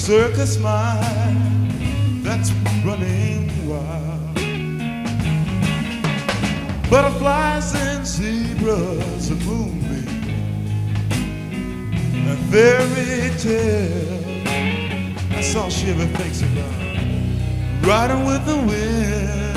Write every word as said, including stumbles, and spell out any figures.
circus mind that's running wild. Butterflies and zebras and moonbeams, a fairy tale. That's all she ever thinks about, riding with the wind.